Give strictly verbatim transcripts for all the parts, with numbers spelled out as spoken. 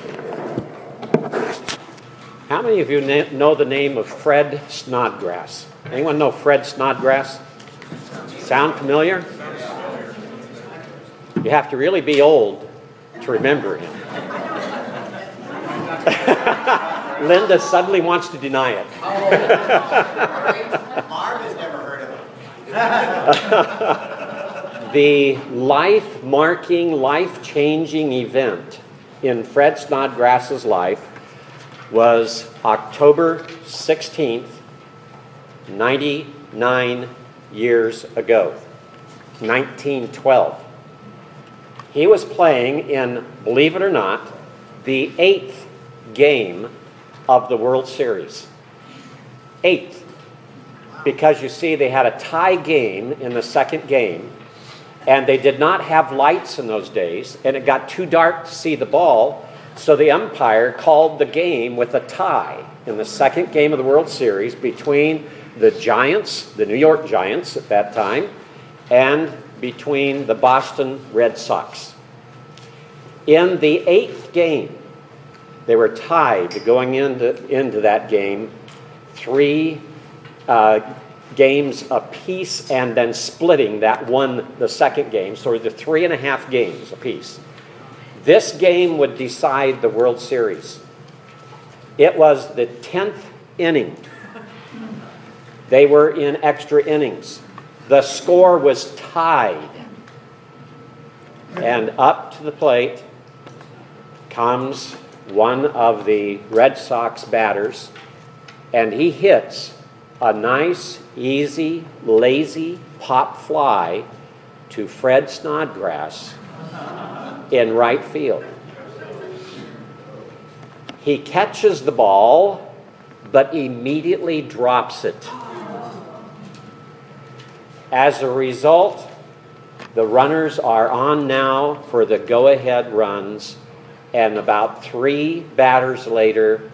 How many of you na- know the name of Fred Snodgrass? Anyone know Fred Snodgrass? Sound familiar? You have to really be old to remember him. Linda suddenly wants to deny it. Marv has never heard of him. The life-marking, life-changing event in Fred Snodgrass's life was October sixteenth, ninety-nine years ago, nineteen twelve. He was playing in, believe it or not, the eighth game of the World Series. Eighth. Because you see, they had a tie game in the second game, and they did not have lights in those days, and it got too dark to see the ball, so the umpire called the game with a tie in the second game of the World Series between the Giants, the New York Giants at that time, and between the Boston Red Sox. In the eighth game, they were tied going into, into that game, three uh, games apiece, and then splitting that won the second game, so the three and a half games apiece. This game would decide the World Series. It was the tenth inning. They were in extra innings. The score was tied. And up to the plate comes one of the Red Sox batters, and he hits a nice, easy, lazy pop fly to Fred Snodgrass in right field. He catches the ball, but immediately drops it. As a result, the runners are on now for the go-ahead runs, and about three batters later,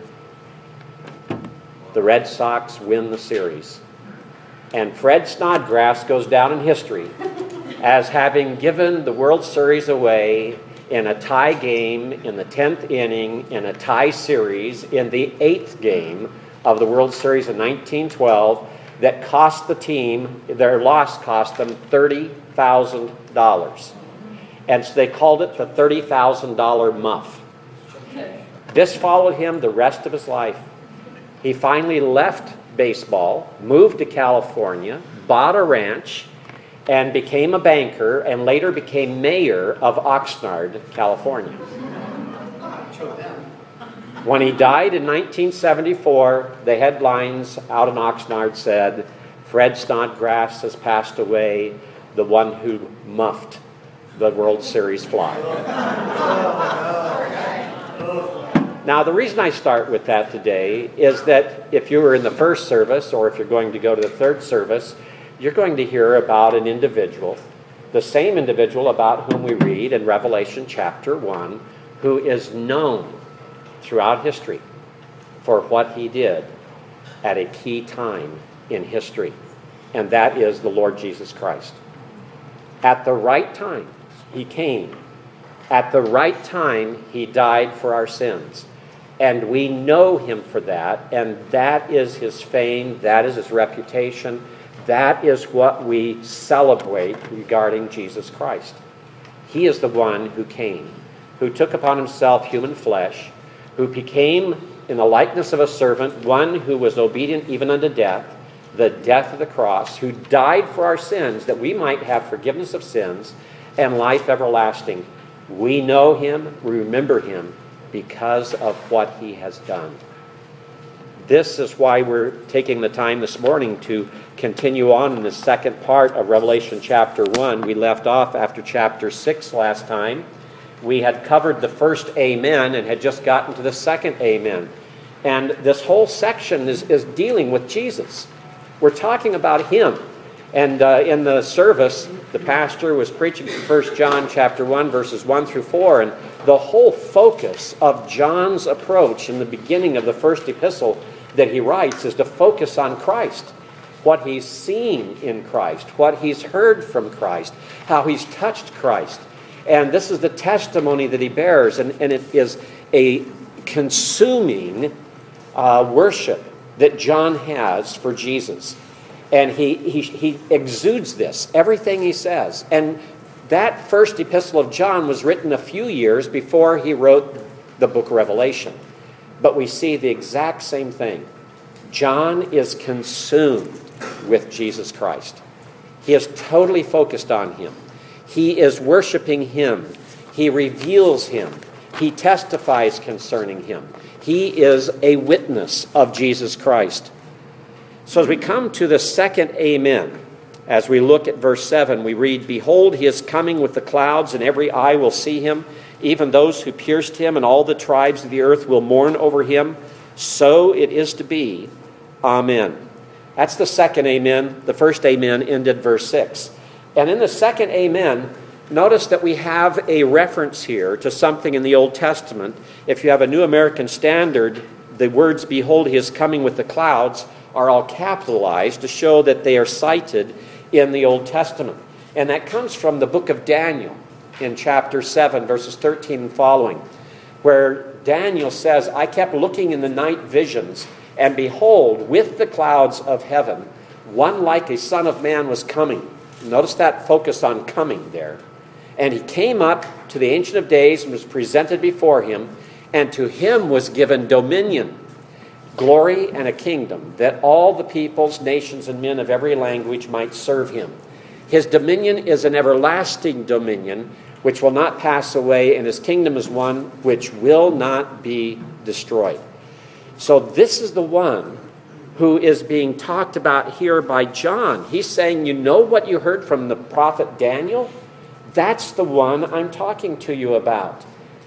the Red Sox win the series. And Fred Snodgrass goes down in history as having given the World Series away in a tie game in the tenth inning, in a tie series in the eighth game of the World Series in nineteen twelve that cost the team, their loss cost them thirty thousand dollars. And so they called it the thirty thousand dollars muff. This followed him the rest of his life. He finally left baseball, moved to California, bought a ranch, and became a banker, and later became mayor of Oxnard, California. When he died in nineteen seventy-four, the headlines out in Oxnard said, "Fred Snodgrass has passed away, the one who muffed the World Series fly." Now, the reason I start with that today is that if you were in the first service, or if you're going to go to the third service, you're going to hear about an individual, the same individual about whom we read in Revelation chapter one, who is known throughout history for what he did at a key time in history, and that is the Lord Jesus Christ. At the right time, he came. At the right time, he died for our sins. And we know him for that, and that is his fame, that is his reputation, that is what we celebrate regarding Jesus Christ. He is the one who came, who took upon himself human flesh, who became in the likeness of a servant, one who was obedient even unto death, the death of the cross, who died for our sins that we might have forgiveness of sins and life everlasting. We know him, we remember him, because of what he has done. This is why we're taking the time this morning to continue on in the second part of Revelation chapter one. We left off after chapter six last time. We had covered the first amen and had just gotten to the second amen. And this whole section is, is dealing with Jesus. We're talking about him. And uh, in the service, the pastor was preaching from First John chapter one, verses one through four, and the whole focus of John's approach in the beginning of the first epistle that he writes is to focus on Christ, what he's seen in Christ, what he's heard from Christ, how he's touched Christ. And this is the testimony that he bears, and, and it is a consuming uh, worship that John has for Jesus. And he, he, he exudes this, everything he says. And that first epistle of John was written a few years before he wrote the book of Revelation. But we see the exact same thing. John is consumed with Jesus Christ. He is totally focused on him. He is worshiping him. He reveals him. He testifies concerning him. He is a witness of Jesus Christ. So as we come to the second amen, as we look at verse seven, we read, "Behold, he is coming with the clouds, and every eye will see him, even those who pierced him, and all the tribes of the earth will mourn over him. So it is to be. Amen." That's the second amen. The first amen ended verse six. And in the second amen, notice that we have a reference here to something in the Old Testament. If you have a New American Standard, the words, "Behold, he is coming with the clouds," are all capitalized to show that they are cited in the Old Testament. And that comes from the book of Daniel in chapter seven, verses thirteen and following, where Daniel says, "I kept looking in the night visions, and behold, with the clouds of heaven, one like a son of man was coming." Notice that focus on coming there. "And he came up to the Ancient of Days and was presented before him, and to him was given dominion, glory, and a kingdom, that all the peoples, nations, and men of every language might serve him. His dominion is an everlasting dominion, which will not pass away, and his kingdom is one which will not be destroyed." So this is the one who is being talked about here by John. He's saying, you know what you heard from the prophet Daniel? That's the one I'm talking to you about.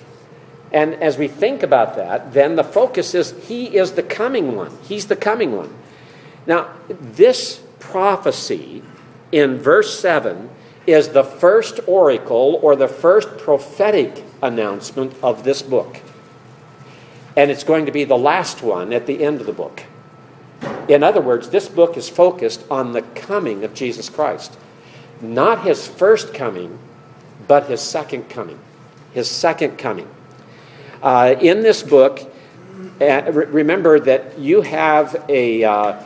And as we think about that, then the focus is he is the coming one. He's the coming one. Now, this prophecy in verse seven is the first oracle or the first prophetic announcement of this book. And it's going to be the last one at the end of the book. In other words, this book is focused on the coming of Jesus Christ. Not his first coming, but his second coming. His second coming. Uh, in this book, uh, re- remember that you have a, uh,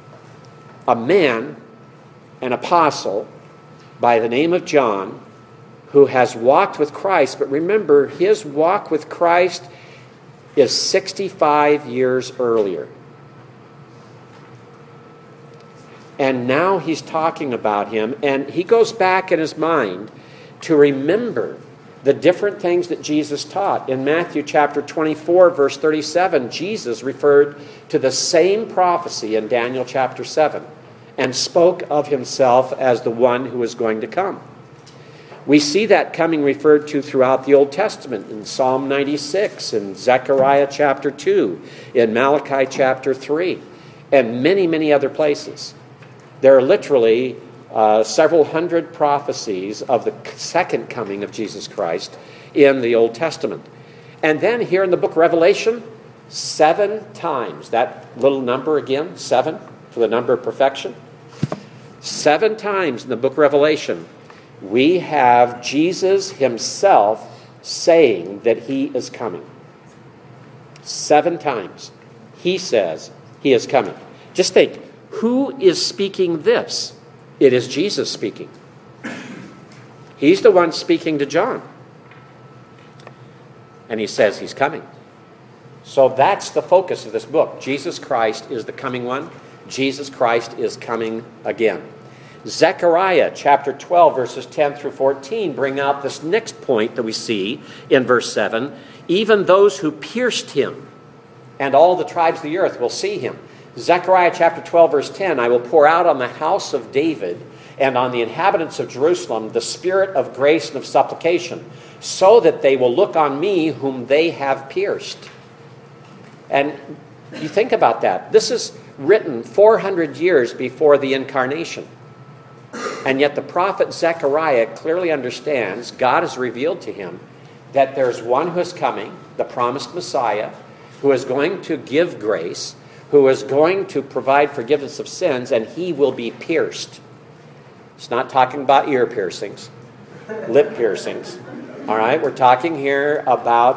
a man, an apostle, by the name of John, who has walked with Christ. But remember, his walk with Christ is sixty-five years earlier. And now he's talking about him, and he goes back in his mind to remember the different things that Jesus taught. In Matthew chapter twenty-four, verse thirty-seven, Jesus referred to the same prophecy in Daniel chapter seven and spoke of himself as the one who is going to come. We see that coming referred to throughout the Old Testament in Psalm ninety-six, in Zechariah chapter two, in Malachi chapter three, and many, many other places. There are literally uh, several hundred prophecies of the second coming of Jesus Christ in the Old Testament. And then here in the book of Revelation, seven times, that little number again, seven, for the number of perfection. Seven times in the book of Revelation, we have Jesus himself saying that he is coming. Seven times he says he is coming. Just think, who is speaking this? It is Jesus speaking. He's the one speaking to John. And he says he's coming. So that's the focus of this book. Jesus Christ is the coming one. Jesus Christ is coming again. Zechariah chapter twelve, verses ten through fourteen bring out this next point that we see in verse seven. Even those who pierced him, and all the tribes of the earth will see him. Zechariah chapter twelve, verse ten, "I will pour out on the house of David and on the inhabitants of Jerusalem the spirit of grace and of supplication, so that they will look on me whom they have pierced." And you think about that. This is written four hundred years before the incarnation. And yet the prophet Zechariah clearly understands, God has revealed to him, that there's one who is coming, the promised Messiah, who is going to give grace, who is going to provide forgiveness of sins, and he will be pierced. It's not talking about ear piercings, lip piercings. All right, we're talking here about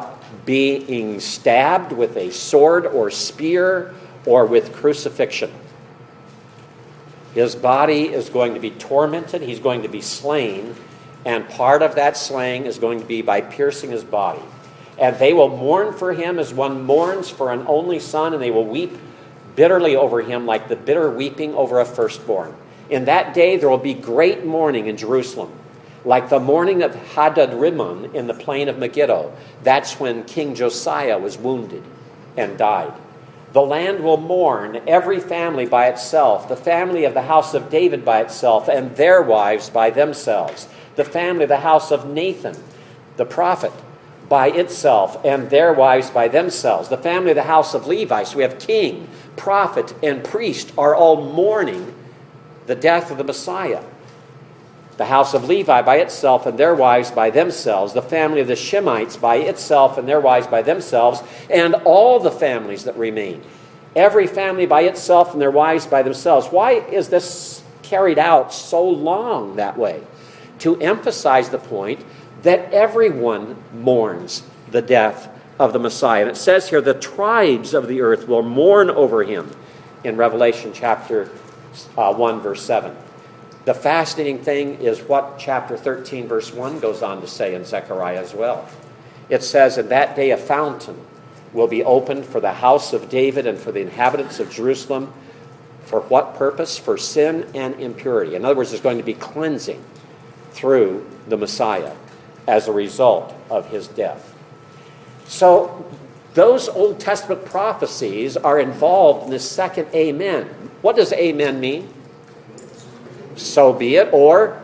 being stabbed with a sword or spear or with crucifixion. His body is going to be tormented. He's going to be slain. And part of that slaying is going to be by piercing his body. And they will mourn for him as one mourns for an only son, and they will weep bitterly over him like the bitter weeping over a firstborn. In that day there will be great mourning in Jerusalem, like the mourning of Hadad-rimmon in the plain of Megiddo. That's when King Josiah was wounded and died. The land will mourn, every family by itself, the family of the house of David by itself, and their wives by themselves, the family of the house of Nathan, the prophet, by itself, and their wives by themselves, the family of the house of Levi. So we have king, prophet, and priest are all mourning the death of the Messiah. The house of Levi by itself and their wives by themselves, the family of the Shemites by itself and their wives by themselves, and all the families that remain. Every family by itself and their wives by themselves. Why is this carried out so long that way? To emphasize the point that everyone mourns the death of the Messiah. And it says here, the tribes of the earth will mourn over him in Revelation chapter uh, one, verse seven. The fascinating thing is what chapter thirteen, verse one goes on to say in Zechariah as well. It says, in that day a fountain will be opened for the house of David and for the inhabitants of Jerusalem. For what purpose? For sin and impurity. In other words, there's going to be cleansing through the Messiah as a result of his death. So those Old Testament prophecies are involved in this second amen. What does amen mean? So be it, or,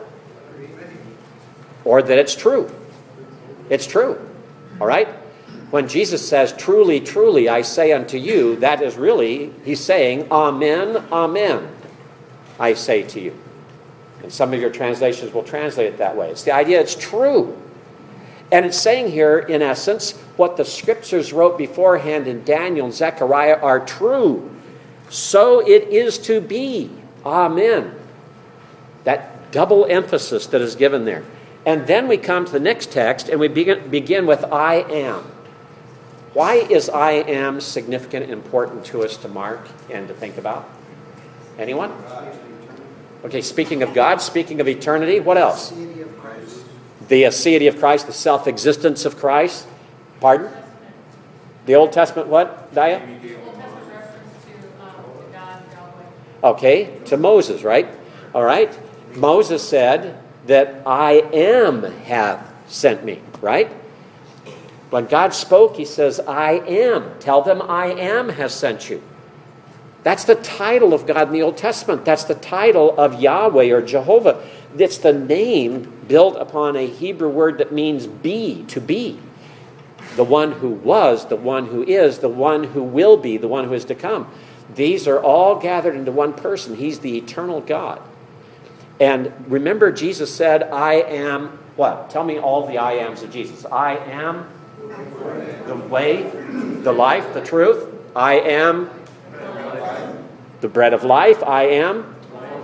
or that it's true. It's true. All right? When Jesus says, truly, truly, I say unto you, that is really, he's saying, amen, amen, I say to you. And some of your translations will translate it that way. It's the idea it's true. And it's saying here, in essence, what the scriptures wrote beforehand in Daniel and Zechariah are true. So it is to be. Amen. That double emphasis that is given there. And then we come to the next text, and we begin, begin with I am. Why is I am significant and important to us to mark and to think about? Anyone? Okay, speaking of God, speaking of eternity, what else? The deity of Christ. The aseity of Christ, the self-existence of Christ. Pardon? The Old Testament what, Daya? Old Testament reference to, um, to God, Yahweh. Okay, to Moses, right? All right. Moses said that I am hath sent me, right? When God spoke, he says, I am. Tell them I am has sent you. That's the title of God in the Old Testament. That's the title of Yahweh or Jehovah. It's the name built upon a Hebrew word that means be, to be. The one who was, the one who is, the one who will be, the one who is to come. These are all gathered into one person. He's the eternal God. And remember, Jesus said, I am what? Tell me all the I ams of Jesus. I am the way, the life, the truth. I am the bread of life. I am.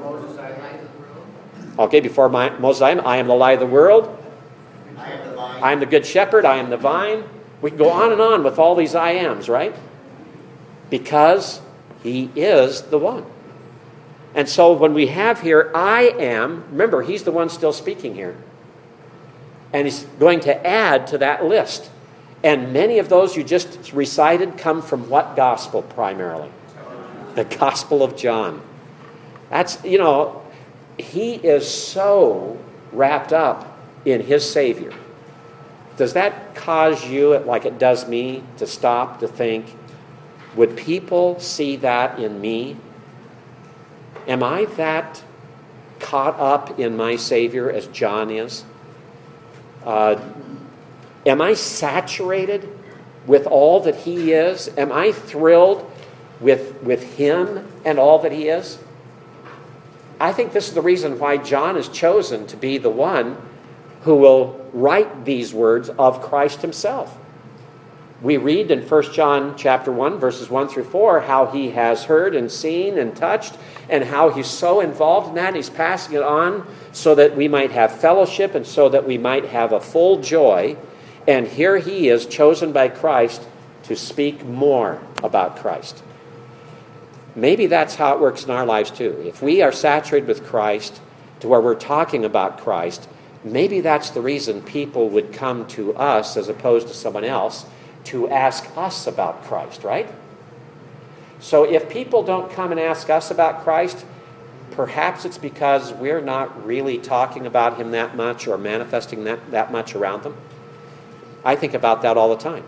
Okay, before my, Moses, I am. I am the light of the world. I am the vine. I am the good shepherd. I am the vine. We can go on and on with all these I ams, right? Because he is the one. And so when we have here, I am, remember, he's the one still speaking here. And he's going to add to that list. And many of those you just recited come from what gospel primarily? The Gospel of John. That's, you know, he is so wrapped up in his Savior. Does that cause you, like it does me, to stop, to think, would people see that in me? Am I that caught up in my Savior as John is? Uh, am I saturated with all that he is? Am I thrilled with, with him and all that he is? I think this is the reason why John is chosen to be the one who will write these words of Christ himself. We read in First John chapter one, verses one through four, how he has heard and seen and touched, and how he's so involved in that, and he's passing it on so that we might have fellowship and so that we might have a full joy. And here he is, chosen by Christ to speak more about Christ. Maybe that's how it works in our lives too. If we are saturated with Christ to where we're talking about Christ, maybe that's the reason people would come to us as opposed to someone else to ask us about Christ, right? So if people don't come and ask us about Christ, perhaps it's because we're not really talking about him that much or manifesting that, that much around them. I think about that all the time.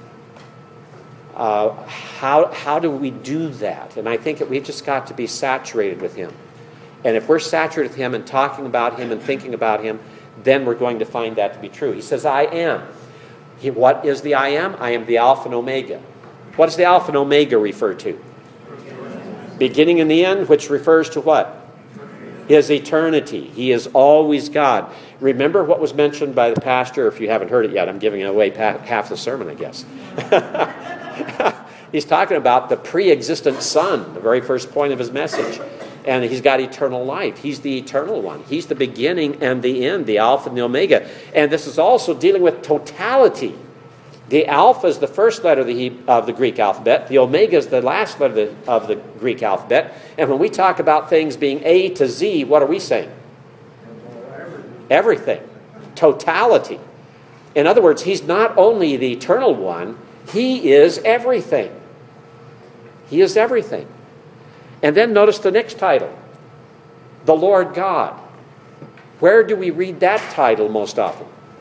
Uh, how, how do we do that? And I think that we've just got to be saturated with him. And if we're saturated with him and talking about him and thinking about him, then we're going to find that to be true. He says, I am. He, what is the I am? I am the Alpha and Omega. What does the Alpha and Omega refer to? Beginning and the end, which refers to what? His eternity. He is always God. Remember what was mentioned by the pastor? If you haven't heard it yet, I'm giving away half the sermon, I guess. He's talking about the pre-existent Son, the very first point of his message. And he's got eternal life. He's the eternal one. He's the beginning and the end, the Alpha and the Omega. And this is also dealing with totality. The Alpha is the first letter of the, of the Greek alphabet. The Omega is the last letter of the, of the Greek alphabet. And when we talk about things being A to Z, what are we saying? Everything. Totality. In other words, he's not only the eternal one, he is everything. He is everything. And then notice the next title, the Lord God. Where do we read that title most often?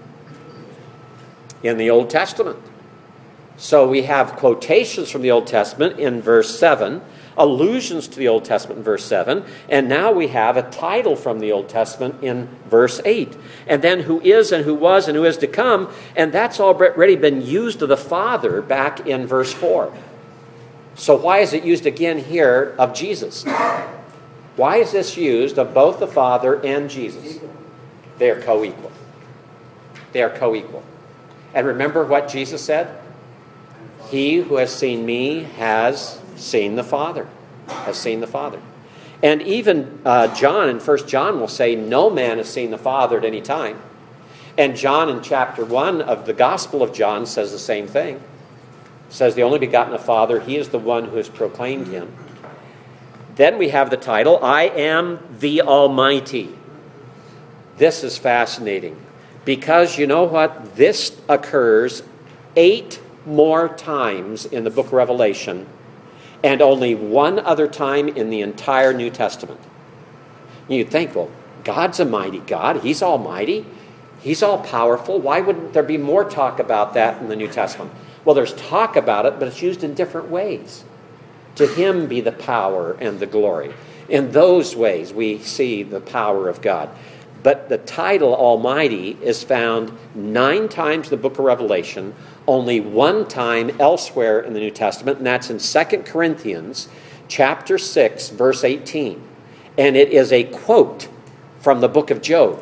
In the Old Testament. So we have quotations from the Old Testament in verse seven, allusions to the Old Testament in verse seven, and now we have a title from the Old Testament in verse eight. And then who is and who was and who is to come, and that's already been used of the Father back in verse four. So why is it used again here of Jesus? Why is this used of both the Father and Jesus? They are co-equal. They are co-equal. And remember what Jesus said? He who has seen me has seen the Father. Has seen the Father. And even uh, John in First John will say, no man has seen the Father at any time. And John in chapter one of the Gospel of John says the same thing. Says the only begotten of Father, he is the one who has proclaimed him. Then we have the title, I am the Almighty. This is fascinating because you know what? This occurs eight more times in the book of Revelation and only one other time in the entire New Testament. You'd think, well, God's a mighty God. He's almighty. He's all powerful. Why wouldn't there be more talk about that in the New Testament? Well, there's talk about it, but it's used in different ways. To him be the power and the glory. In those ways, we see the power of God. But the title Almighty is found nine times in the book of Revelation, only one time elsewhere in the New Testament, and that's in Second Corinthians chapter six, verse eighteen. And it is a quote from the book of Job.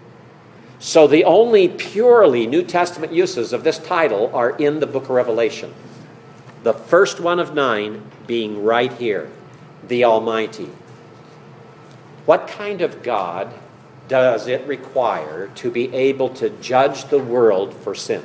So the only purely New Testament uses of this title are in the book of Revelation. The first one of nine being right here, the Almighty. What kind of God does it require to be able to judge the world for sin?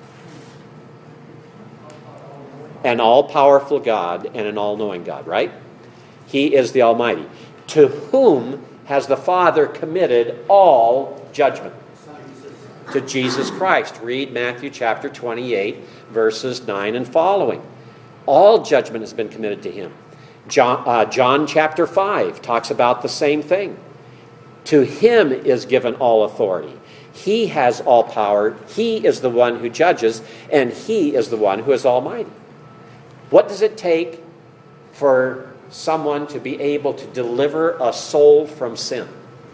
An all-powerful God and an all-knowing God, right? He is the Almighty. To whom has the Father committed all judgment? To Jesus Christ. Read Matthew chapter twenty-eight, verses nine and following. All judgment has been committed to him. John, uh, John chapter five talks about the same thing. To him is given all authority. He has all power. He is the one who judges, and he is the one who is almighty. What does it take for someone to be able to deliver a soul from sin?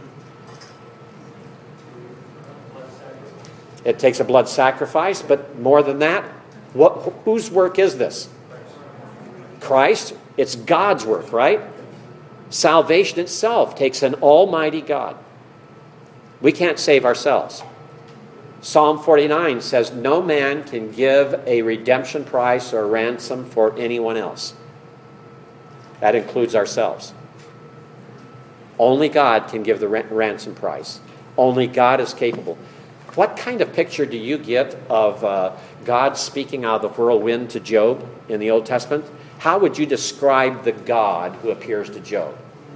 It takes a blood sacrifice, but more than that, what, whose work is this? Christ. It's God's work, right? Salvation itself takes an almighty God. We can't save ourselves. Psalm forty-nine says, no man can give a redemption price or ransom for anyone else. That includes ourselves. Only God can give the ransom price. Only God is capable. What kind of picture do you get of uh, God speaking out of the whirlwind to Job in the Old Testament? How would you describe the God who appears to Job?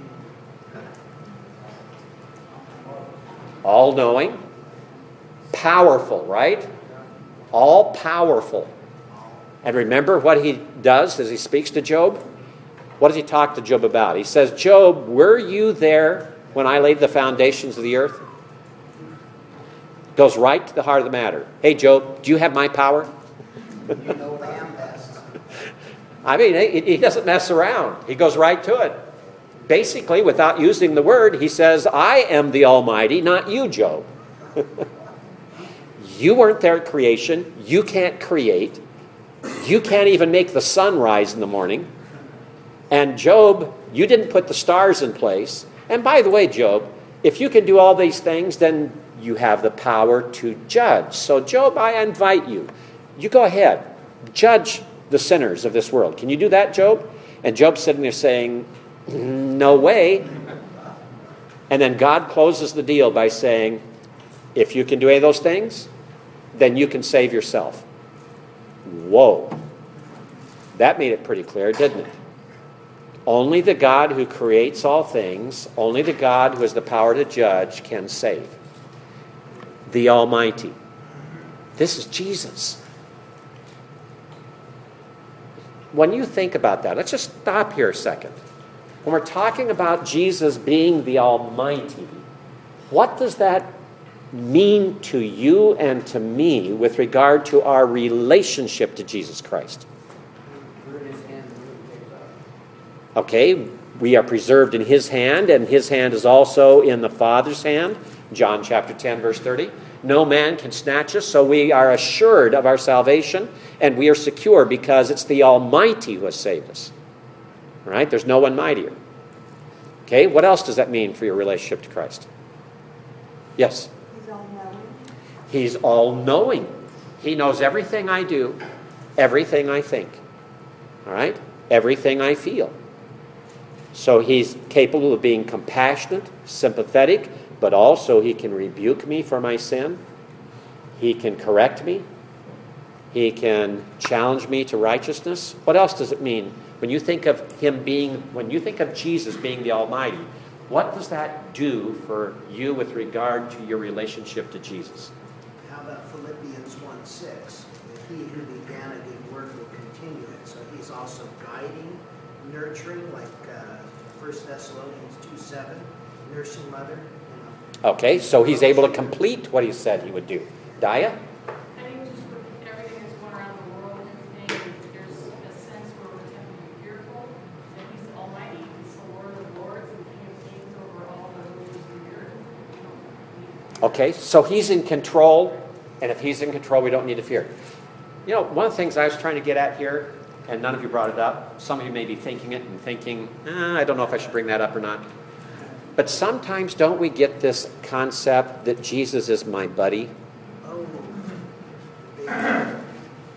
All-knowing, powerful, right? All-powerful. And remember what he does as he speaks to Job? What does he talk to Job about? He says, Job, were you there when I laid the foundations of the earth? Goes right to the heart of the matter. Hey, Job, do you have my power? You know Lamb best. I mean, he, he doesn't mess around. He goes right to it. Basically, without using the word, he says, I am the Almighty, not you, Job. You weren't there at creation. You can't create. You can't even make the sun rise in the morning. And Job, you didn't put the stars in place. And by the way, Job, if you can do all these things, then you have the power to judge. So, Job, I invite you. You go ahead. Judge the sinners of this world. Can you do that, Job? And Job's sitting there saying, no way. And then God closes the deal by saying, if you can do any of those things, then you can save yourself. Whoa. That made it pretty clear, didn't it? Only the God who creates all things, only the God who has the power to judge can save. The Almighty. This is Jesus. When you think about that, let's just stop here a second. When we're talking about Jesus being the Almighty, what does that mean to you and to me with regard to our relationship to Jesus Christ? Okay, we are preserved in His hand, and His hand is also in the Father's hand. John chapter ten, verse thirty. No man can snatch us, so we are assured of our salvation, and we are secure because it's the Almighty who has saved us. All right? There's no one mightier. Okay, what else does that mean for your relationship to Christ? Yes? He's all-knowing. He's all-knowing. He knows everything I do, everything I think. All right? Everything I feel. So He's capable of being compassionate, sympathetic, but also He can rebuke me for my sin. He can correct me. He can challenge me to righteousness. What else does it mean? When you think of Him being, when you think of Jesus being the Almighty, what does that do for you with regard to your relationship to Jesus? How about Philippians one six? That He who began a good work will continue it. So He's also guiding, nurturing, like uh, First Thessalonians two seven, nursing mother. You know. Okay, so He's able to complete what He said He would do. Daya? I think just with everything that's going around the world and everything, there's a sense where we're tempted to be fearful that He's Almighty. He's the Lord of Lords and King of Kings over all the rulers of the earth. We don't need Okay, so He's in control, and if He's in control, we don't need to fear. You know, one of the things I was trying to get at here, and none of you brought it up, some of you may be thinking it and thinking, eh, I don't know if I should bring that up or not. But sometimes don't we get this concept that Jesus is my buddy? Oh, big guy. Big guy.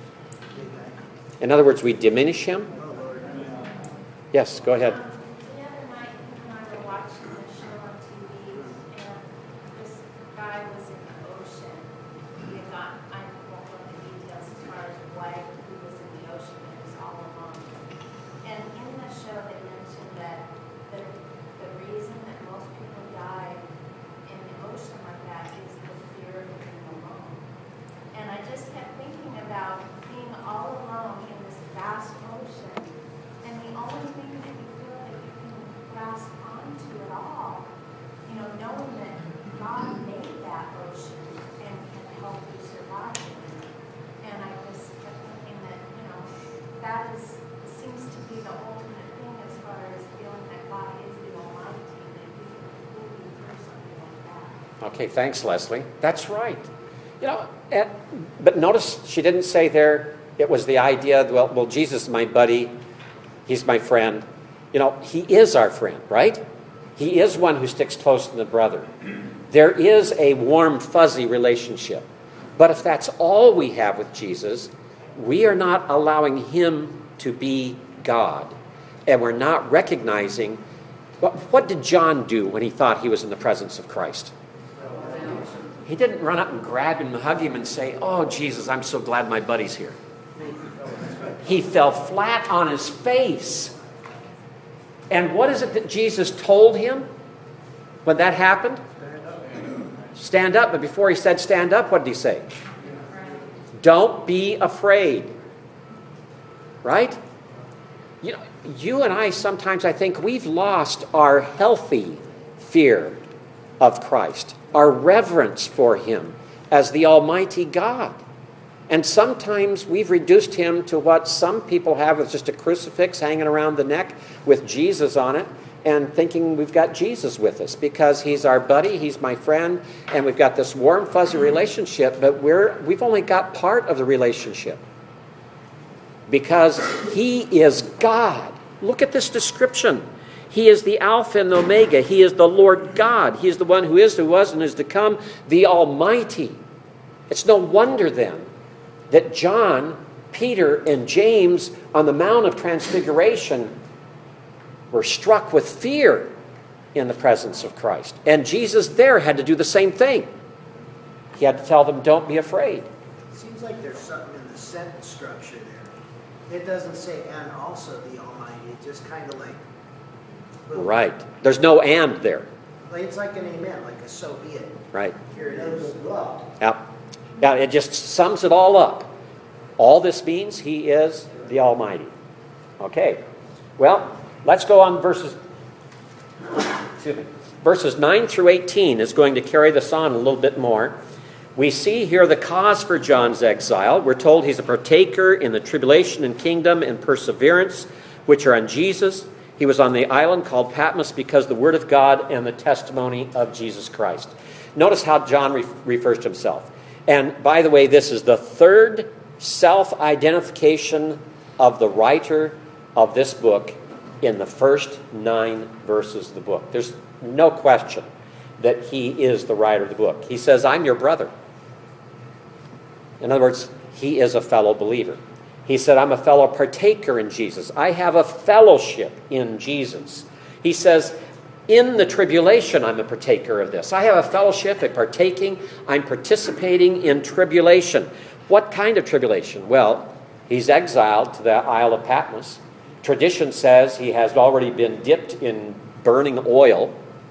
In other words, we diminish Him? Oh, Lord. Yes, go ahead. Um, the other night, when I were watching the show on T V, and this guy was in the ocean. He had got, I won't know the details as far as why he was in the ocean, and he was all alone. And in the show, they mentioned that the, the reason that most people die in the ocean like that is the fear of being alone. And I just kept thinking about being all alone in this vast ocean. And the only thing that you feel that you can grasp onto at all, you know, knowing that God made that ocean and can help you survive it. And I just kept thinking that, you know, that is seems to be the ultimate thing as far as feeling that God is the Almighty, that you can completely do something like that. Okay, thanks, Leslie. That's right. You know, and, but notice she didn't say there it was the idea, well, well, Jesus is my buddy. He's my friend. You know, He is our friend, right? He is one who sticks closer than a brother. There is a warm, fuzzy relationship. But if that's all we have with Jesus, we are not allowing Him to be God. And we're not recognizing, what, what did John do when he thought he was in the presence of Christ? He didn't run up and grab him and hug him and say, "Oh, Jesus, I'm so glad my buddy's here." He fell flat on his face. And what is it that Jesus told him when that happened? Stand up. But before he said stand up, what did he say? Don't be afraid. Right? You know, you and I sometimes, I think, we've lost our healthy fear of Christ, our reverence for him as the Almighty God. And sometimes we've reduced him to what some people have, with just a crucifix hanging around the neck with Jesus on it, and thinking we've got Jesus with us because he's our buddy, he's my friend, and we've got this warm, fuzzy relationship, but we're, we've only got part of the relationship because he is God. Look at this description. He is the Alpha and the Omega. He is the Lord God. He is the one who is, who was, and is to come, the Almighty. It's no wonder then that John, Peter, and James on the Mount of Transfiguration were struck with fear in the presence of Christ. And Jesus there had to do the same thing. He had to tell them, don't be afraid. It seems like there's something in the sentence structure there. It doesn't say, and also the Almighty. It just kind of like... boom. Right. There's no and there. Like, it's like an amen, like a so be it. Right. Here it is. Yeah. Yeah, it just sums it all up. All this means he is the Almighty. Okay. Well, let's go on verses excuse me, verses nine through eighteen is going to carry this on a little bit more. We see here the cause for John's exile. We're told he's a partaker in the tribulation and kingdom and perseverance, which are on Jesus. He was on the island called Patmos because the word of God and the testimony of Jesus Christ. Notice how John re- refers to himself. And by the way, this is the third self-identification of the writer of this book in the first nine verses of the book. There's no question that he is the writer of the book. He says, I'm your brother. In other words, he is a fellow believer. He said, I'm a fellow partaker in Jesus. I have a fellowship in Jesus. He says, in the tribulation, I'm a partaker of this. I have a fellowship, a partaking. I'm participating in tribulation. What kind of tribulation? Well, he's exiled to the Isle of Patmos. Tradition says he has already been dipped in burning oil.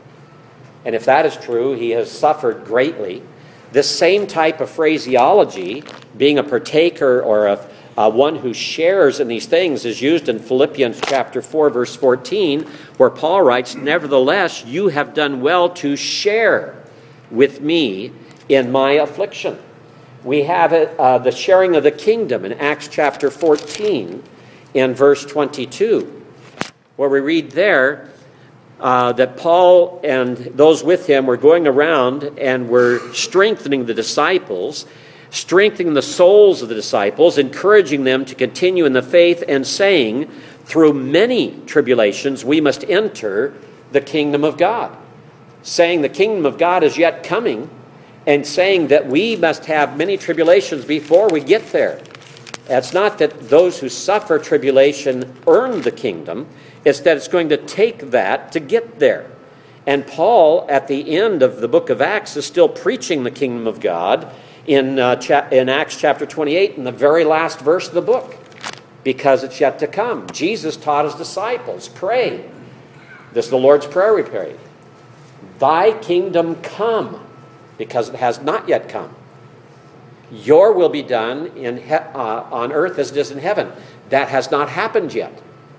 And if that is true, he has suffered greatly. This same type of phraseology, being a partaker or a Uh, one who shares in these things, is used in Philippians chapter four, verse fourteen, where Paul writes, nevertheless, you have done well to share with me in my affliction. We have it, uh, the sharing of the kingdom in Acts chapter fourteen in verse twenty-two, where we read there uh, that Paul and those with him were going around and were strengthening the disciples, strengthening the souls of the disciples, encouraging them to continue in the faith, and saying, through many tribulations we must enter the kingdom of God. Saying the kingdom of God is yet coming, and saying that we must have many tribulations before we get there. It's not that those who suffer tribulation earn the kingdom, it's that it's going to take that to get there. And Paul, at the end of the book of Acts, is still preaching the kingdom of God in uh, cha- in Acts chapter twenty-eight, in the very last verse of the book, because it's yet to come. Jesus taught his disciples, pray. This is the Lord's Prayer we pray. Thy kingdom come, because it has not yet come. Your will be done in he- uh, on earth as it is in heaven. That has not happened yet.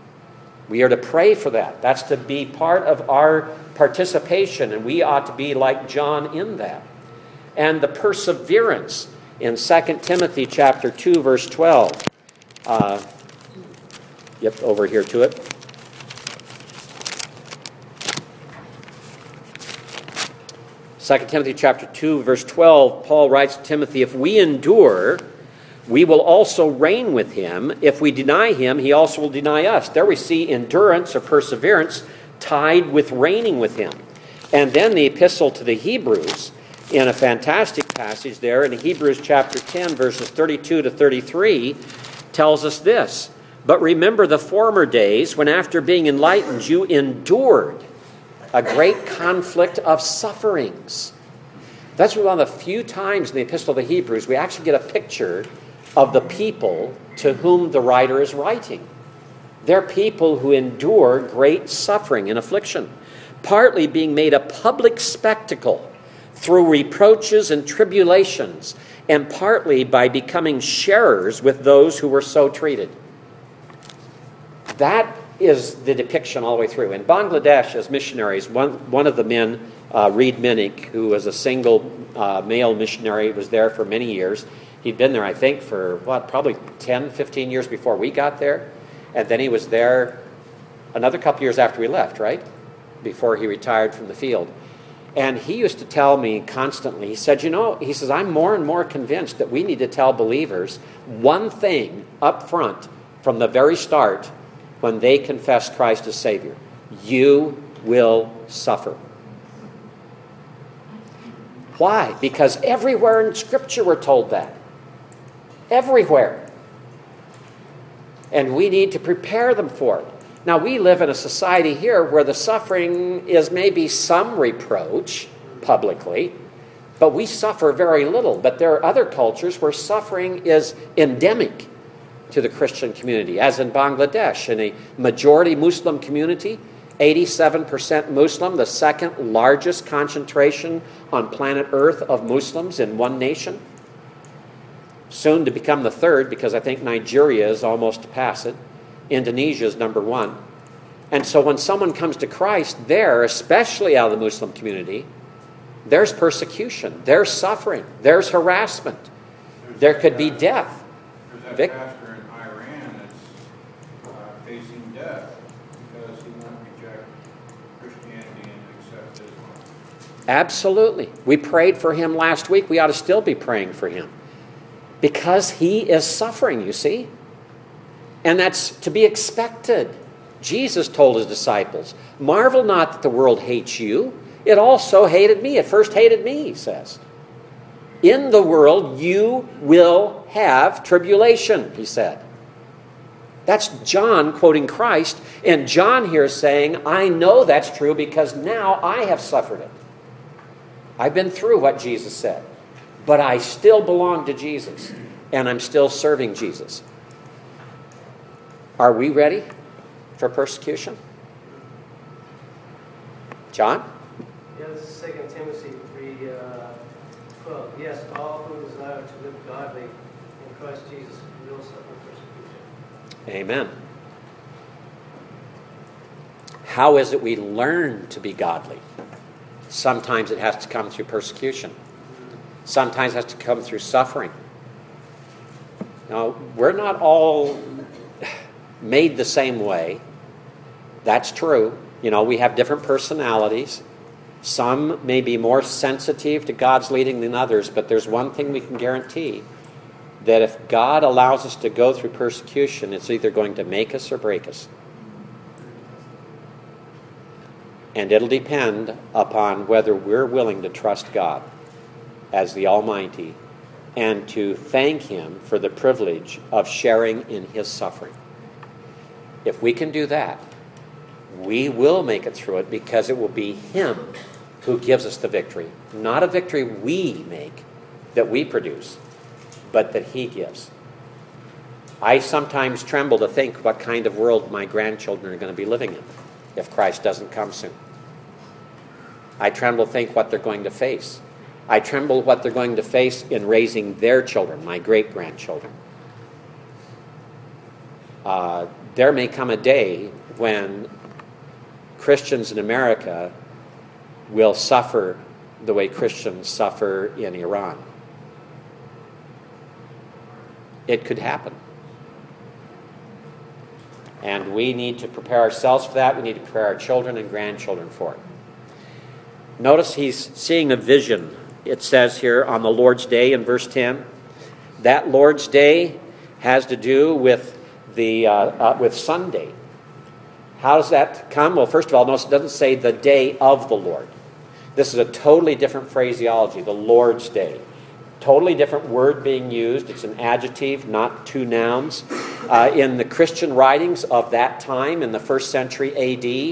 We are to pray for that. That's to be part of our participation, and we ought to be like John in that. And the perseverance in Second Timothy chapter two, verse twelve. Uh, yep, over here to it. Second Timothy chapter two, verse twelve, Paul writes to Timothy, if we endure, we will also reign with him. If we deny him, he also will deny us. There we see endurance or perseverance tied with reigning with him. And then the epistle to the Hebrews, in a fantastic passage there in Hebrews chapter ten, verses thirty-two to thirty-three, tells us this. But remember the former days when after being enlightened you endured a great conflict of sufferings. That's one of the few times in the Epistle to the Hebrews we actually get a picture of the people to whom the writer is writing. They're people who endure great suffering and affliction, partly being made a public spectacle through reproaches and tribulations, and partly by becoming sharers with those who were so treated. That is the depiction all the way through. In Bangladesh, as missionaries, one, one of the men, uh, Reed Minnick, who was a single uh, male missionary, was there for many years. He'd been there, I think, for, what, probably ten, fifteen years before we got there. And then he was there another couple years after we left, right? Before he retired from the field. And he used to tell me constantly, he said, you know, he says, I'm more and more convinced that we need to tell believers one thing up front from the very start when they confess Christ as Savior. You will suffer. Why? Because everywhere in Scripture we're told that. Everywhere. And we need to prepare them for it. Now, we live in a society here where the suffering is maybe some reproach publicly, but we suffer very little. But there are other cultures where suffering is endemic to the Christian community, as in Bangladesh, in a majority Muslim community, eighty-seven percent Muslim, the second largest concentration on planet Earth of Muslims in one nation. Soon to become the third, because I think Nigeria is almost to pass it. Indonesia is number one. And so when someone comes to Christ there, especially out of the Muslim community, there's persecution, there's suffering, there's harassment. There's There could that be guy- death. There's that Vic? pastor in Iran that's uh, facing death because he won't reject Christianity and accept Islam. Absolutely. We prayed for him last week. We ought to still be praying for him. Because he is suffering, you see. And that's to be expected. Jesus told his disciples, marvel not that the world hates you. It also hated me. It first hated me, he says. In the world you will have tribulation, he said. That's John quoting Christ. And John here is saying, I know that's true because now I have suffered it. I've been through what Jesus said. But I still belong to Jesus. And I'm still serving Jesus. Are we ready for persecution? John? Yeah, this is Second Timothy three twelve. Yes, all who desire to live godly in Christ Jesus will suffer persecution. Amen. How is it we learn to be godly? Sometimes it has to come through persecution. Sometimes it has to come through suffering. Now, we're not all made the same way. That's true. You know, we have different personalities. Some may be more sensitive to God's leading than others, but there's one thing we can guarantee, that if God allows us to go through persecution, it's either going to make us or break us. And it'll depend upon whether we're willing to trust God as the Almighty and to thank Him for the privilege of sharing in His suffering. If we can do that, we will make it through it because it will be Him who gives us the victory. Not a victory we make, that we produce, but that He gives. I sometimes tremble to think what kind of world my grandchildren are going to be living in if Christ doesn't come soon. I tremble to think what they're going to face. I tremble what they're going to face in raising their children, my great-grandchildren. Uh, there may come a day when Christians in America will suffer the way Christians suffer in Iran. It could happen. And we need to prepare ourselves for that. We need to prepare our children and grandchildren for it. Notice he's seeing a vision. It says here on the Lord's Day in verse ten. That Lord's Day has to do with the uh, uh, with Sunday. How does that come? Well, first of all, notice it doesn't say the day of the Lord. This is a totally different phraseology, the Lord's Day. Totally different word being used. It's an adjective, not two nouns. Uh, in the Christian writings of that time, in the first century A D,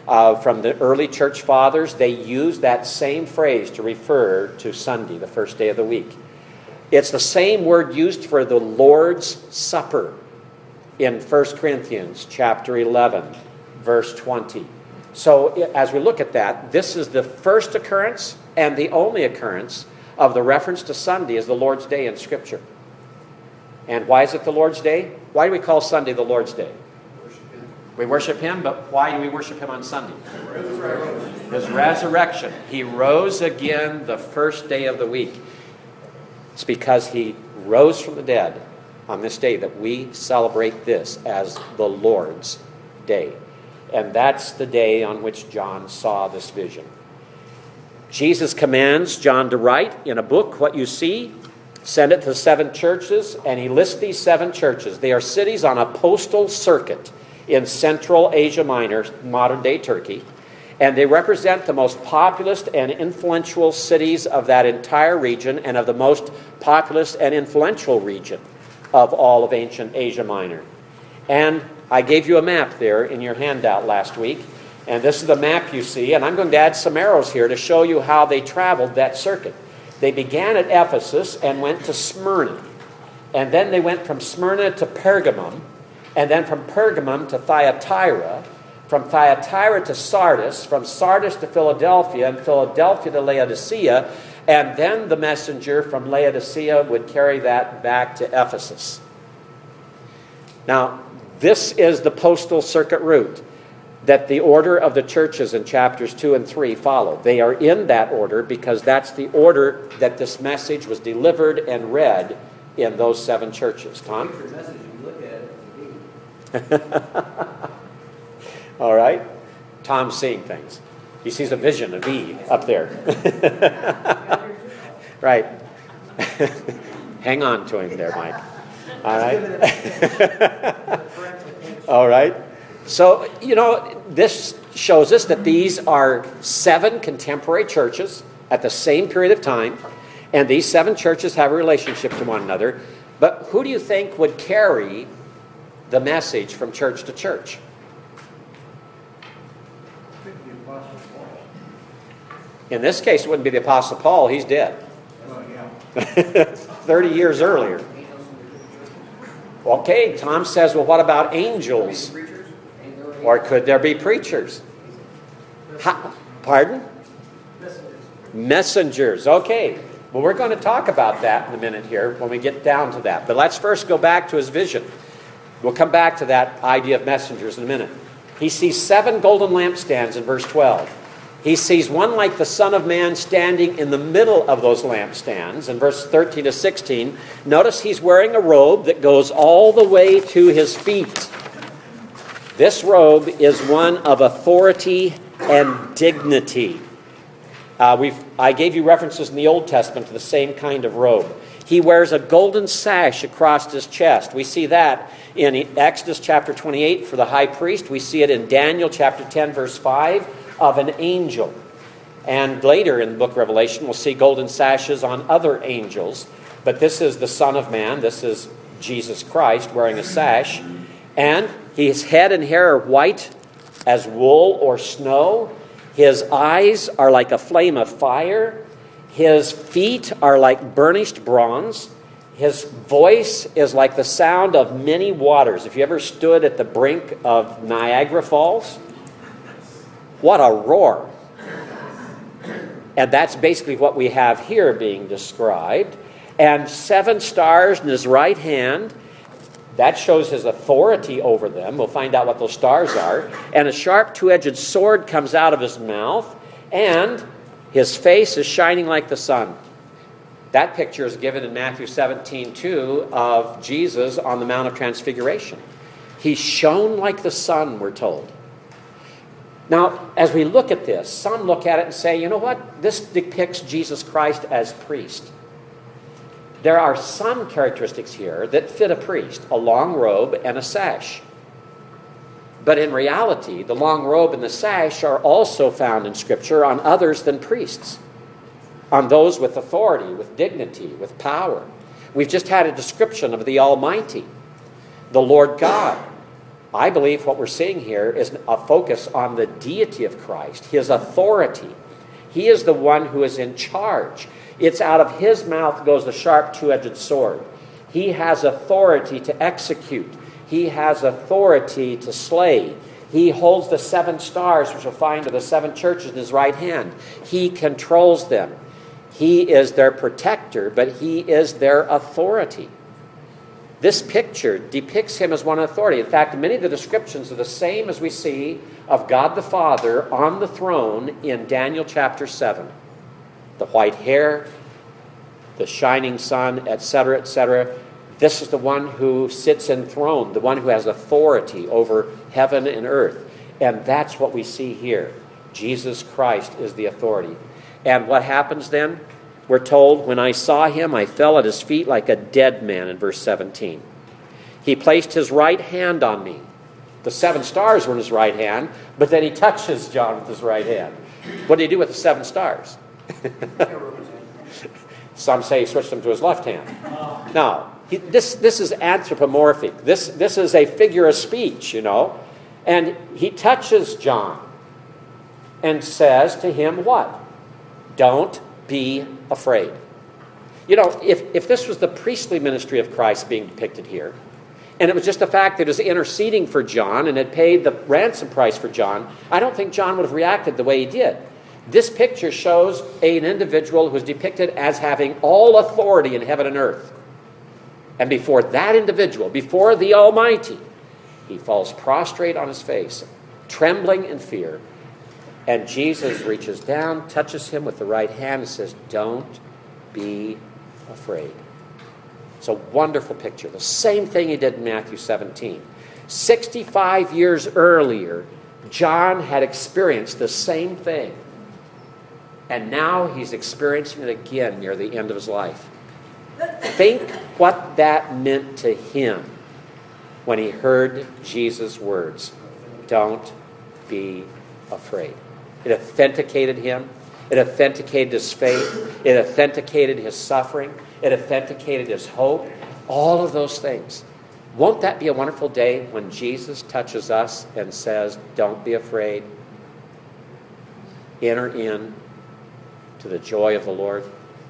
uh, from the early church fathers, they used that same phrase to refer to Sunday, the first day of the week. It's the same word used for the Lord's Supper in First Corinthians chapter eleven, verse twenty. So as we look at that, this is the first occurrence and the only occurrence of the reference to Sunday as the Lord's Day in Scripture. And why is it the Lord's Day? Why do we call Sunday the Lord's Day? We worship Him, but why do we worship Him on Sunday? Resurrection. His resurrection. He rose again the first day of the week. It's because He rose from the dead on this day that we celebrate this as the Lord's Day. And that's the day on which John saw this vision. Jesus commands John to write in a book what you see, send it to seven churches, and he lists these seven churches. They are cities on a postal circuit in Central Asia Minor, modern-day Turkey, and they represent the most populous and influential cities of that entire region and of the most populous and influential region of all of ancient Asia Minor. And I gave you a map there in your handout last week, and this is the map you see, and I'm going to add some arrows here to show you how they traveled that circuit. They began at Ephesus and went to Smyrna, and then they went from Smyrna to Pergamum, and then from Pergamum to Thyatira, from Thyatira to Sardis, from Sardis to Philadelphia, and Philadelphia to Laodicea, and then the messenger from Laodicea would carry that back to Ephesus. Now, this is the postal circuit route that the order of the churches in chapters two and three follow. They are in that order because that's the order that this message was delivered and read in those seven churches. Tom? All right. Tom's seeing things. He sees a vision, a V up there. Right. Hang on to him there, Mike. All right. All right. So, you know, this shows us that these are seven contemporary churches at the same period of time, and these seven churches have a relationship to one another. But who do you think would carry the message from church to church? In this case, it wouldn't be the Apostle Paul. He's dead. thirty years earlier. Okay, Tom says, well, what about angels? Or could there be preachers? How, pardon? Messengers. Messengers. Okay. Well, we're going to talk about that in a minute here when we get down to that. But let's first go back to his vision. We'll come back to that idea of messengers in a minute. He sees seven golden lampstands in verse twelve. He sees one like the Son of Man standing in the middle of those lampstands. In verse thirteen to sixteen, notice he's wearing a robe that goes all the way to his feet. This robe is one of authority and dignity. Uh, we've, I gave you references in the Old Testament to the same kind of robe. He wears a golden sash across his chest. We see that in Exodus chapter twenty-eight for the high priest. We see it in Daniel chapter ten, verse five, of an angel. And later in the book of Revelation, we'll see golden sashes on other angels. But this is the Son of Man. This is Jesus Christ wearing a sash. And his head and hair are white as wool or snow. His eyes are like a flame of fire. His feet are like burnished bronze. His voice is like the sound of many waters. If you ever stood at the brink of Niagara Falls, what a roar. And that's basically what we have here being described. And seven stars in his right hand. That shows his authority over them. We'll find out what those stars are. And a sharp two-edged sword comes out of his mouth. And his face is shining like the sun. That picture is given in Matthew seventeen two of Jesus on the Mount of Transfiguration. He shone like the sun, we're told. Now, as we look at this, some look at it and say, you know what? This depicts Jesus Christ as priest. There are some characteristics here that fit a priest, a long robe and a sash. But in reality, the long robe and the sash are also found in Scripture on others than priests, on those with authority, with dignity, with power. We've just had a description of the Almighty, the Lord God. I believe what we're seeing here is a focus on the deity of Christ, his authority. He is the one who is in charge. It's out of his mouth goes the sharp two-edged sword. He has authority to execute. He has authority to slay. He holds the seven stars, which you'll find are the seven churches, in his right hand. He controls them. He is their protector, but he is their authority. This picture depicts him as one authority. In fact, many of the descriptions are the same as we see of God the Father on the throne in Daniel chapter seven. The white hair, the shining sun, et cetera, et cetera. This is the one who sits enthroned, the one who has authority over heaven and earth. And that's what we see here. Jesus Christ is the authority. And what happens then? We're told, when I saw him, I fell at his feet like a dead man, in verse seventeen. He placed his right hand on me. The seven stars were in his right hand, but then he touches John with his right hand. What did he do with the seven stars? Some say he switched them to his left hand. Now, he, this, this is anthropomorphic. This, this is a figure of speech, you know. And he touches John and says to him what? Don't be afraid. You know, if, if this was the priestly ministry of Christ being depicted here, and it was just the fact that he was interceding for John and had paid the ransom price for John, I don't think John would have reacted the way he did. This picture shows an individual who is depicted as having all authority in heaven and earth. And before that individual, before the Almighty, he falls prostrate on his face, trembling in fear. And Jesus reaches down, touches him with the right hand, and says, don't be afraid. It's a wonderful picture. The same thing he did in Matthew seventeen. sixty-five years earlier, John had experienced the same thing. And now he's experiencing it again near the end of his life. Think what that meant to him when he heard Jesus' words. Don't be afraid. It authenticated him. It authenticated his faith. It authenticated his suffering. It authenticated his hope. All of those things. Won't that be a wonderful day when Jesus touches us and says, don't be afraid. Enter in to the joy of the Lord.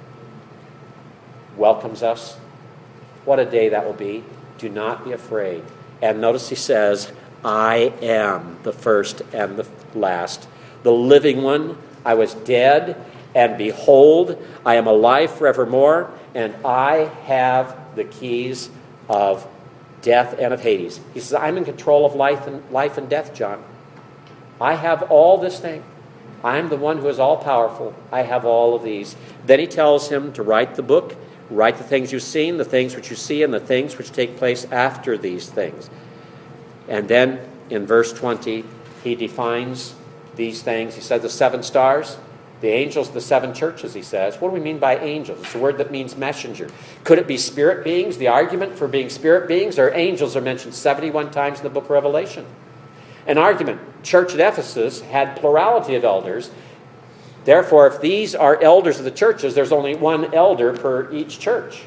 Welcomes us. What a day that will be. Do not be afraid. And notice he says, I am the first and the last, the living one. I was dead, and behold, I am alive forevermore, and I have the keys of death and of Hades. He says, I'm in control of life and life and death, John. I have all this thing. I'm the one who is all-powerful. I have all of these. Then he tells him to write the book, write the things you've seen, the things which you see, and the things which take place after these things. And then in verse twenty, he defines these things. He said the seven stars, the angels, the seven churches, he says. What do we mean by angels? It's a word that means messenger. Could it be spirit beings? The argument for being spirit beings or angels are mentioned seventy-one times in the book of Revelation. An argument. Church at Ephesus had plurality of elders. Therefore, if these are elders of the churches, there's only one elder per each church.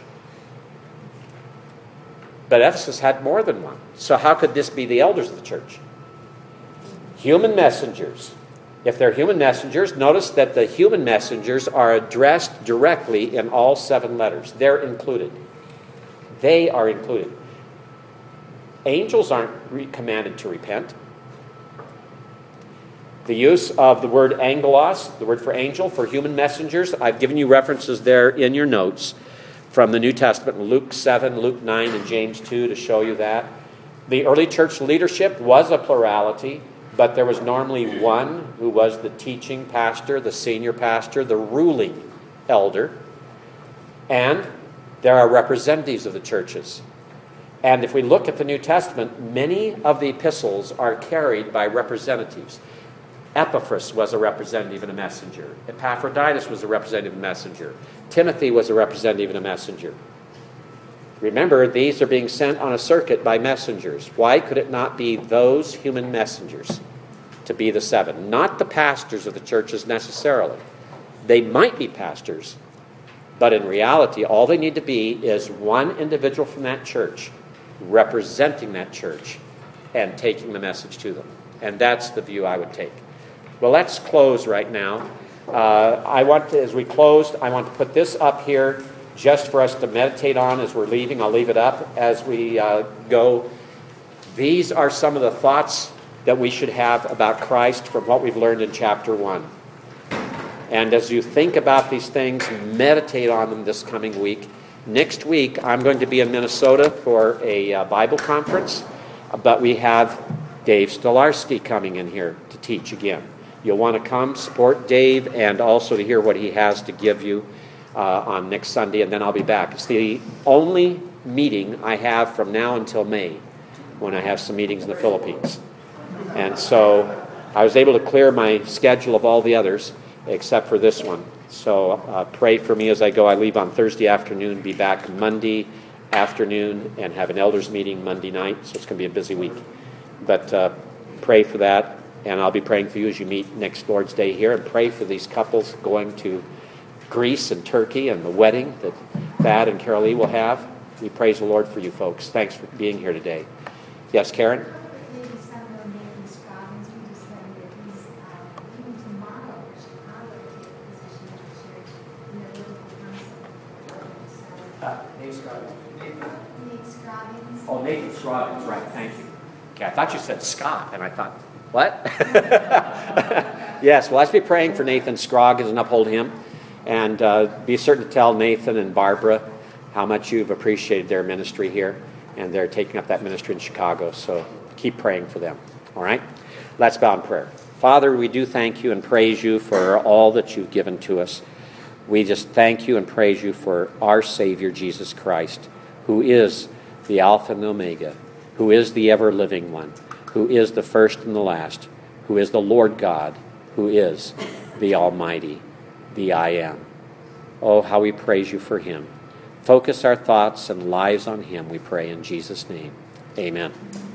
But Ephesus had more than one. So how could this be the elders of the church? Human messengers. If they're human messengers, notice that the human messengers are addressed directly in all seven letters. They're included. They are included. Angels aren't re- commanded to repent. The use of the word angelos, the word for angel, for human messengers, I've given you references there in your notes from the New Testament, Luke seven, Luke nine, and James two to show you that. The early church leadership was a plurality, but there was normally one who was the teaching pastor, the senior pastor, the ruling elder. And there are representatives of the churches. And if we look at the New Testament, many of the epistles are carried by representatives. Epaphras was a representative and a messenger. Epaphroditus was a representative and messenger. Timothy was a representative and a messenger. Remember, these are being sent on a circuit by messengers. Why could it not be those human messengers to be the seven? Not the pastors of the churches necessarily. They might be pastors, but in reality, all they need to be is one individual from that church representing that church and taking the message to them. And that's the view I would take. Well, let's close right now. Uh, I want to, as we close, I want to put this up here just for us to meditate on as we're leaving. I'll leave it up as we uh, go. These are some of the thoughts that we should have about Christ from what we've learned in chapter one. And as you think about these things, meditate on them this coming week. Next week, I'm going to be in Minnesota for a uh, Bible conference, but we have Dave Stolarski coming in here to teach again. You'll want to come, support Dave, and also to hear what he has to give you uh, on next Sunday, and then I'll be back. It's the only meeting I have from now until May, when I have some meetings in the Philippines. And so I was able to clear my schedule of all the others, except for this one. So uh, pray for me as I go. I leave on Thursday afternoon, be back Monday afternoon, and have an elders meeting Monday night. So it's going to be a busy week. But uh, pray for that, and I'll be praying for you as you meet next Lord's Day here, and pray for these couples going to Greece and Turkey and the wedding that Thad and Carol Lee will have. We praise the Lord for you folks. Thanks for being here today. Yes, Karen? Uh, Nate Scroggins. Nate Scroggins. Oh, Nathan Scroggins, right, thank you. Okay, I thought you said Scott, and I thought, what? Yes, well, let's be praying for Nathan Scroggins and uphold him. And uh, be certain to tell Nathan and Barbara how much you've appreciated their ministry here. And they're taking up that ministry in Chicago, so keep praying for them. All right? Let's bow in prayer. Father, we do thank you and praise you for all that you've given to us. We just thank you and praise you for our Savior, Jesus Christ, who is the Alpha and the Omega, who is the ever-living one, who is the first and the last, who is the Lord God, who is the Almighty, the I Am. Oh, how we praise you for him. Focus our thoughts and lives on him, we pray in Jesus' name. Amen.